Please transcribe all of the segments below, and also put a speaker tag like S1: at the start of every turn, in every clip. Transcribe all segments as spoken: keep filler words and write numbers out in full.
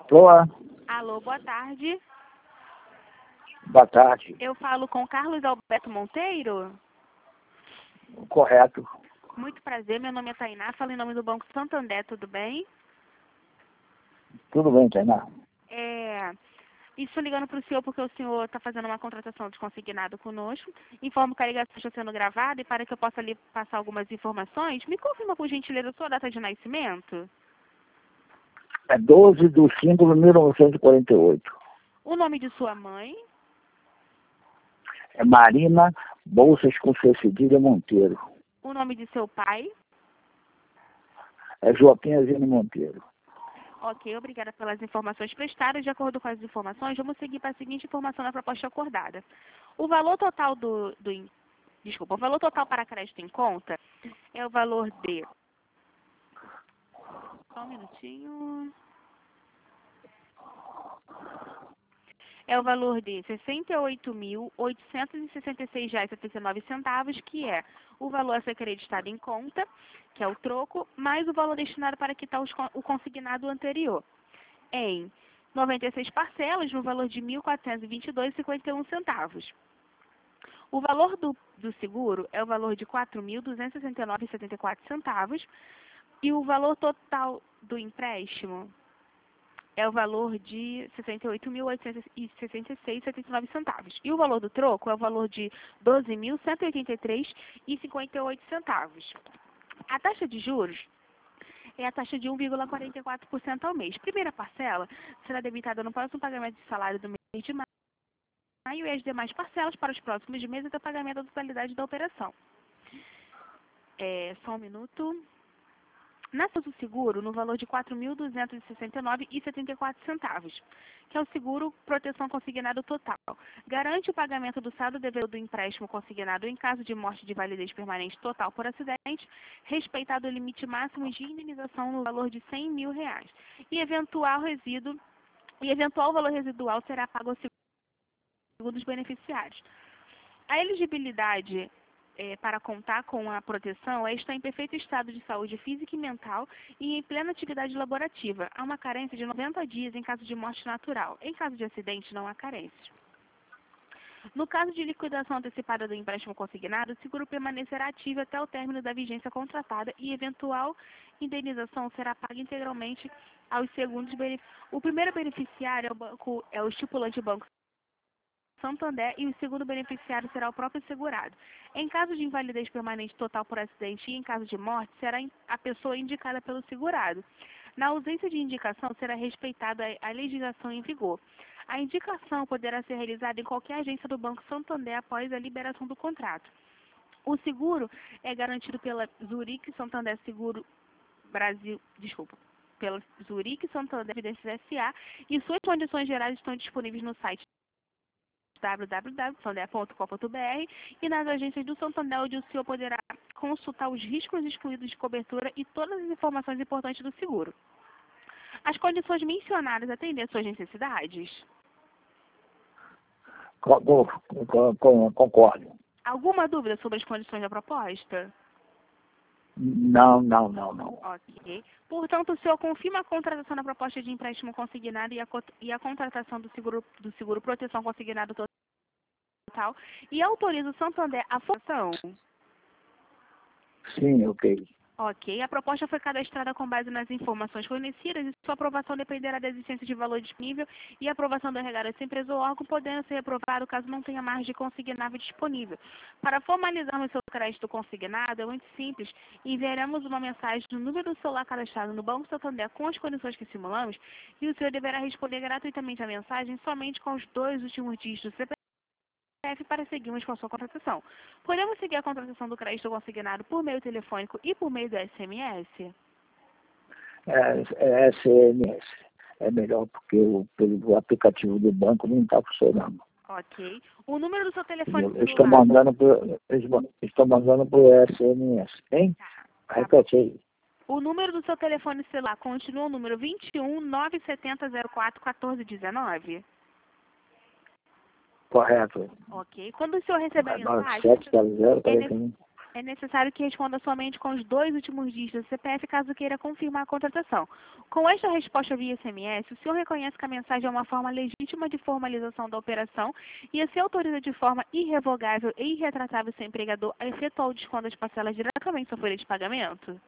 S1: Boa,
S2: Alô, boa tarde.
S1: boa tarde.
S2: Eu falo com Carlos Alberto Monteiro.
S1: Correto.
S2: Muito prazer, meu nome é Tainá, falo em nome do Banco Santander, tudo bem?
S1: Tudo bem, Tainá?
S2: É, estou ligando para o senhor porque o senhor está fazendo uma contratação de consignado conosco. Informo que a ligação está sendo gravada e para que eu possa lhe passar algumas informações, me confirma por gentileza a sua data de nascimento,
S1: É doze de cinco de mil novecentos e quarenta e oito.
S2: o nome de sua mãe,
S1: É Marina Bolsas com C Cedilha Monteiro.
S2: o nome de seu pai.
S1: É Joaquim Azino Monteiro.
S2: Ok, obrigada pelas informações prestadas. De acordo com as informações, vamos seguir para a seguinte informação na proposta acordada. O valor total do, do in- desculpa, o valor total para crédito em conta é o valor de, só um minutinho, é o valor de sessenta e oito mil, oitocentos e sessenta e seis reais e setenta e nove centavos, que é o valor a ser acreditado em conta, que é o troco, mais o valor destinado para quitar os con- o consignado anterior, em noventa e seis parcelas, no valor de mil quatrocentos e vinte e dois reais e cinquenta e um centavos. O valor do, do seguro é o valor de quatro mil duzentos e sessenta e nove reais e setenta e quatro centavos e o valor total do empréstimo é o valor de sessenta e oito mil oitocentos e sessenta e seis reais e setenta e nove centavos. E o valor do troco é o valor de doze mil cento e oitenta e três reais e cinquenta e oito centavos. A taxa de juros é a taxa de um vírgula quarenta e quatro por cento ao mês. Primeira parcela será debitada no próximo pagamento de salário do mês de maio e as demais parcelas para os próximos meses até o pagamento da totalidade da operação. É, só um minuto. Nasce o seguro no valor de quatro mil duzentos e sessenta e nove reais e setenta e quatro centavos, que é o seguro proteção consignado total. Garante o pagamento do saldo devedor do empréstimo consignado em caso de morte de validez permanente total por acidente, respeitado o limite máximo de indenização no valor de cem mil reais. E eventual resíduo, e eventual valor residual será pago ao seguro dos beneficiários. A elegibilidade eh, para contar com a proteção é estar em perfeito estado de saúde física e mental e em plena atividade laborativa. Há uma carência de noventa dias em caso de morte natural. Em caso de acidente, não há carência. No caso de liquidação antecipada do empréstimo consignado, o seguro permanecerá ativo até o término da vigência contratada e eventual indenização será paga integralmente aos segundos beneficiários. O primeiro beneficiário é o, banco, é o estipulante Banco Santander e o segundo beneficiário será o próprio segurado. Em caso de invalidez permanente total por acidente e em caso de morte, será a pessoa indicada pelo segurado. Na ausência de indicação, será respeitada a legislação em vigor. A indicação poderá ser realizada em qualquer agência do Banco Santander após a liberação do contrato. O seguro é garantido pela Zurique Santander Seguro Brasil, desculpa, pela Zurique Santander Evidências S A e suas condições gerais estão disponíveis no site w w w ponto santander ponto com ponto b r e nas agências do Santander, onde o senhor poderá consultar os riscos excluídos de cobertura e todas as informações importantes do seguro. As condições mencionadas atendem às suas necessidades?
S1: Co- co- co- co- Concordo.
S2: Alguma dúvida sobre as condições da proposta?
S1: Não, não, não, não.
S2: Ok. Portanto, o senhor confirma a contratação da proposta de empréstimo consignado e a, co- e a contratação do seguro, do seguro proteção consignado total e autoriza o Santander a formação?
S1: Sim, ok.
S2: Ok. A proposta foi cadastrada com base nas informações fornecidas e sua aprovação dependerá da existência de valor disponível e aprovação do regado dessa empresa ou órgão, podendo ser reprovado caso não tenha margem consignável disponível. Para formalizarmos seu crédito consignado, é muito simples. Enviaremos uma mensagem no número do celular cadastrado no Banco Santander com as condições que simulamos e o senhor deverá responder gratuitamente a mensagem somente com os dois últimos dígitos do C P F para seguirmos com a sua contratação. Podemos seguir a contratação do crédito consignado por meio telefônico e por meio do S M S?
S1: É, é S M S. É melhor porque o, pelo aplicativo do banco não está funcionando.
S2: Ok. O número do seu telefone
S1: Entendeu? Eu estou
S2: celular.
S1: mandando por, eu estou mandando por S M S. Hein?
S2: Tá.
S1: Repete aí.
S2: O número do seu telefone celular continua o número vinte e um, nove sete zero, zero quatro, um quatro um nove?
S1: Correto.
S2: Ok. Quando o senhor receber a
S1: nove
S2: mensagem,
S1: sete zero zero
S2: é,
S1: quarenta
S2: ne-
S1: e um.
S2: É necessário que responda somente com os dois últimos dígitos do C P F caso queira confirmar a contratação. Com esta resposta via S M S, o senhor reconhece que a mensagem é uma forma legítima de formalização da operação e se autoriza de forma irrevogável e irretratável seu empregador a efetuar o desconto das parcelas diretamente em sua folha de pagamento?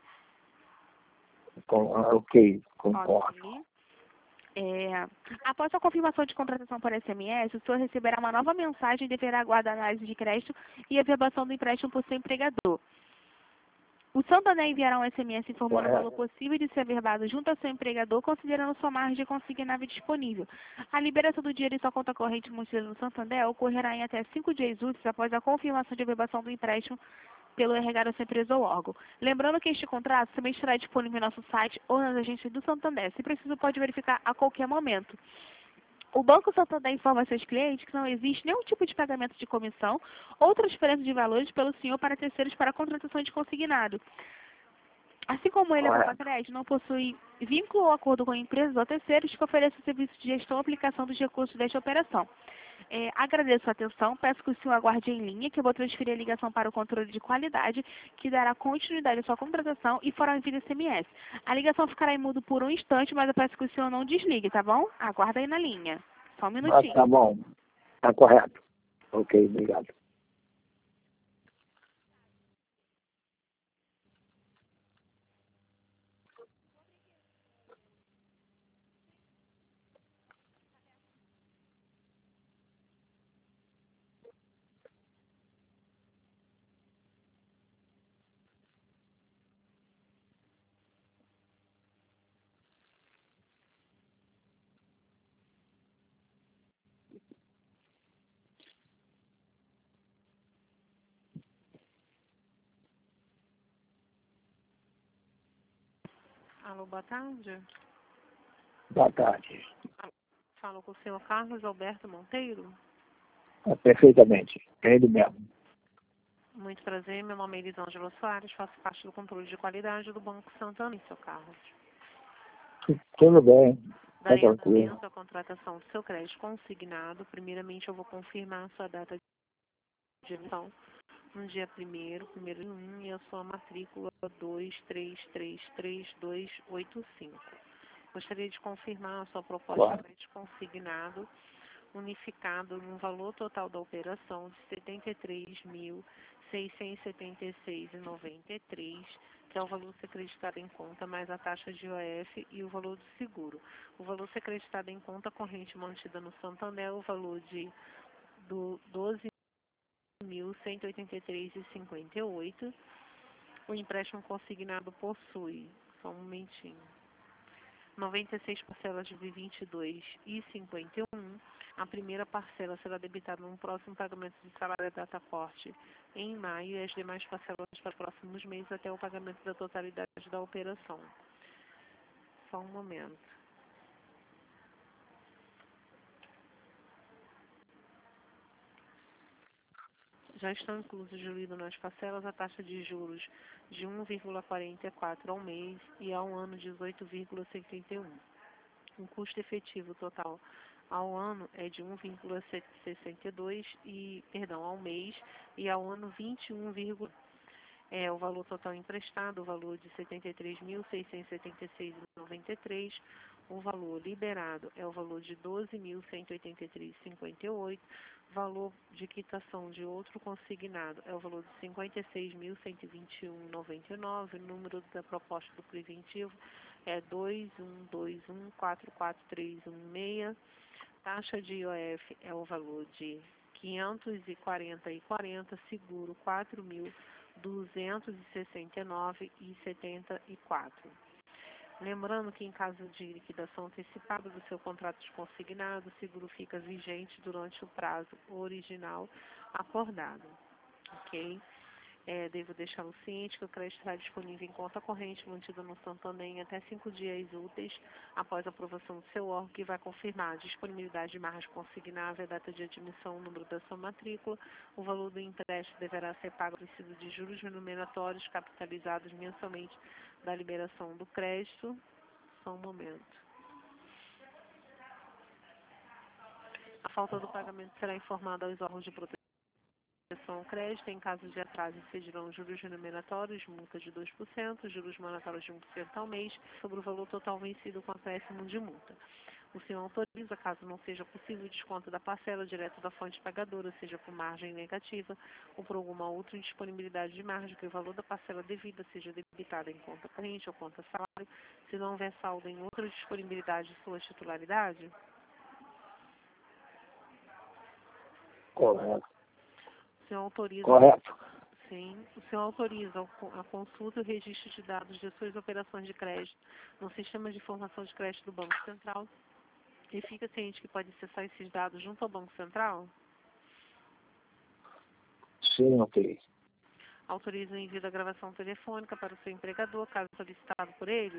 S1: Com, ok, concordo.
S2: Ok. É, após a confirmação de contratação por S M S, o senhor receberá uma nova mensagem e deverá aguardar a análise de crédito e a verbação do empréstimo por seu empregador. O Santander enviará um S M S informando o valor possível de ser averbado junto ao seu empregador, considerando sua margem consignável disponível. A liberação do dinheiro em sua conta corrente mantida no Santander ocorrerá em até cinco dias úteis após a confirmação de averbação do empréstimo pelo R H da sua empresa ou órgão. Lembrando que este contrato também estará disponível no nosso site ou nas agências do Santander. Se preciso, pode verificar a qualquer momento. O Banco Santander informa seus clientes que não existe nenhum tipo de pagamento de comissão ou transferência de valores pelo senhor para terceiros para a contratação de consignado. Assim como ele, a Papacred não possui vínculo ou acordo com empresas ou terceiros que ofereçam serviço de gestão ou aplicação dos recursos desta operação. É, agradeço a atenção, peço que o senhor aguarde em linha, que eu vou transferir a ligação para o controle de qualidade, que dará continuidade à sua contratação e fará o envio de S M S. A ligação ficará em mudo por um instante, mas eu peço que o senhor não desligue, tá bom? Aguarda aí na linha. Só um minutinho.
S1: Ah, tá bom. Tá correto. Ok, obrigado.
S3: Alô, boa tarde.
S1: Boa tarde.
S3: Falo com o senhor Carlos Alberto Monteiro.
S1: É, perfeitamente. É ele mesmo.
S3: Muito prazer, meu nome é Elisângela Soares, faço parte do controle de qualidade do Banco Santander, seu Carlos.
S1: Tu- Tudo bem. Tá
S3: Darei
S1: tranquilo.
S3: andamento à contratação do seu crédito consignado. Primeiramente, eu vou confirmar a sua data de emissão no dia primeiro, primeiro de um, e a sua matrícula dois três três três dois oito cinco. Gostaria de confirmar a sua proposta
S1: Claro.
S3: de crédito consignado unificado num valor total da operação de setenta e três mil seiscentos e setenta e seis reais e noventa e três centavos, que é o valor ser creditado em conta mais a taxa de I O F e o valor do seguro. O valor ser creditado em conta corrente mantida no Santander é o valor de do doze mil cento e oitenta e três reais e cinquenta e oito centavos. O empréstimo consignado possui, só um momentinho, noventa e seis parcelas de vinte e dois reais e cinquenta e um centavos. A primeira parcela será debitada no próximo pagamento de salário da data-corte em maio e as demais parcelas para próximos meses até o pagamento da totalidade da operação. Só um momento. Já estão inclusos diluídos nas parcelas a taxa de juros de um vírgula quarenta e quatro ao mês e ao ano dezoito vírgula setenta e um. O custo efetivo total ao ano é de um vírgula sessenta e dois e perdão, ao mês e ao ano vinte e um, é o valor total emprestado, o valor de setenta e três mil seiscentos e setenta e seis reais e noventa e três centavos. O valor liberado é o valor de doze mil cento e oitenta e três reais e cinquenta e oito centavos. Valor de quitação de outro consignado é o valor de cinquenta e seis mil cento e vinte e um reais e noventa e nove centavos. O número da proposta do preventivo é dois um dois um quatro quatro três um seis. Taxa de I O F é o valor de quinhentos e quarenta e quarenta, seguro quatro mil duzentos e sessenta e nove reais e setenta e quatro. Lembrando que em caso de liquidação antecipada do seu contrato de consignado, o seguro fica vigente durante o prazo original acordado. Ok? É, devo deixá-lo ciente que o crédito estará disponível em conta corrente mantida no Santander em até cinco dias úteis após a aprovação do seu órgão, que vai confirmar a disponibilidade de margem consignável, a data de admissão, o número da sua matrícula. O valor do empréstimo deverá ser pago precisa de juros remuneratórios capitalizados mensalmente da liberação do crédito. Só um momento. A falta do pagamento será informada aos órgãos de proteção relação ao crédito, em caso de atraso, incidirão juros remuneratórios, multa de dois por cento, juros moratórios de um por cento ao mês, sobre o valor total vencido com acréscimo de multa. O senhor autoriza, caso não seja possível o desconto da parcela direto da fonte pagadora, seja por margem negativa ou por alguma outra indisponibilidade de margem, que o valor da parcela devida seja debitada em conta corrente ou conta salário, se não houver saldo em outra disponibilidade de sua titularidade?
S1: Correto.
S3: O senhor autoriza...
S1: Correto.
S3: Sim. O senhor autoriza a consulta e o registro de dados de suas operações de crédito no Sistema de Informação de Crédito do Banco Central e fica ciente que pode acessar esses dados junto ao Banco Central?
S1: Sim, ok.
S3: Autoriza o envio da gravação telefônica para o seu empregador, caso solicitado por ele?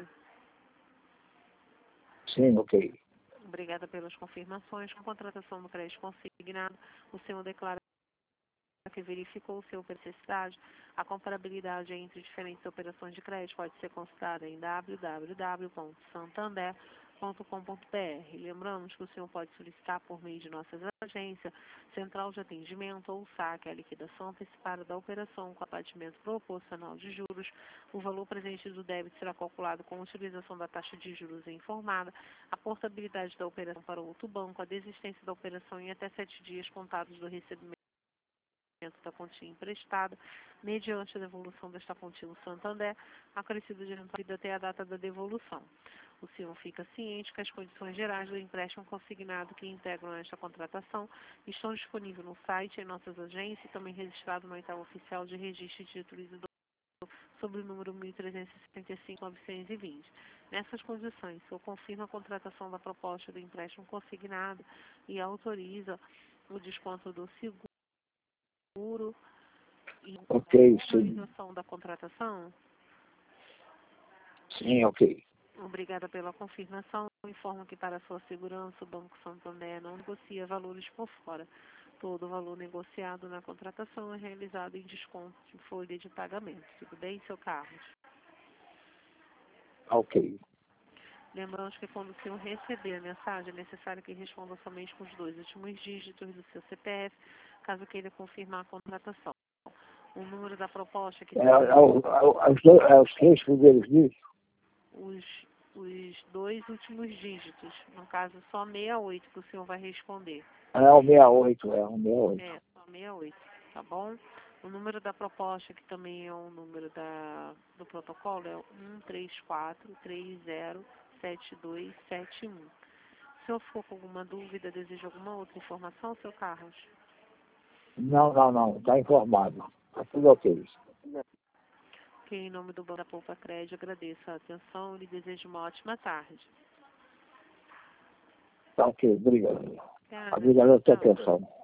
S1: Sim, ok.
S3: Obrigada pelas confirmações. Com a contratação do crédito consignado, o senhor declara que verificou o seu necessidade. A comparabilidade entre diferentes operações de crédito pode ser consultada em w w w ponto santander ponto com ponto b r. Lembramos que o senhor pode solicitar por meio de nossas agências, central de atendimento ou saque a liquidação antecipada da operação com abatimento proporcional de juros. O valor presente do débito será calculado com a utilização da taxa de juros informada, a portabilidade da operação para outro banco, a desistência da operação em até sete dias contados do recebimento da quantia emprestada, mediante a devolução desta quantia no Santander, acrescido de rentabilidade até a data da devolução. O senhor fica ciente que as condições gerais do empréstimo consignado que integram esta contratação estão disponíveis no site, em nossas agências e também registrado no oitavo oficial de registro de títulos e sobre o número mil trezentos e sessenta e cinco, novecentos e vinte. Nessas condições, o senhor confirma a contratação da proposta do empréstimo consignado e autoriza o desconto do seguro e
S1: Ok,
S3: a
S1: sim.
S3: autorização da contratação?
S1: Sim, ok.
S3: Obrigada pela confirmação. Informo que, para sua segurança, o Banco Santander não negocia valores por fora. Todo valor negociado na contratação é realizado em desconto de folha de pagamento. Tudo bem, seu Carlos?
S1: Ok.
S3: Lembramos que, quando o senhor receber a mensagem, é necessário que responda somente com os dois últimos dígitos do seu C P F, caso queira confirmar a contratação. O número da proposta que
S1: É,
S3: tem...
S1: é, o- é, o- é os, dois, é os três primeiros dias?
S3: Os, os dois últimos dígitos, no caso só sessenta e oito que o senhor vai responder.
S1: É o sessenta e oito, é o sessenta e oito.
S3: É, só sessenta e oito, tá bom? O número da proposta, que também é o número da, do protocolo, é um três quatro três zero sete dois sete um. Se o senhor ficou com alguma dúvida, deseja alguma outra informação, seu Carlos?
S1: Não, não, não. Está informado. Está tudo ok.
S3: Que em nome do Banco da Poupa Crédito, agradeço a atenção e lhe desejo uma ótima tarde.
S1: Tá ok, obrigado.
S3: Obrigada.
S1: Obrigado pela tua
S3: Tchau.
S1: atenção.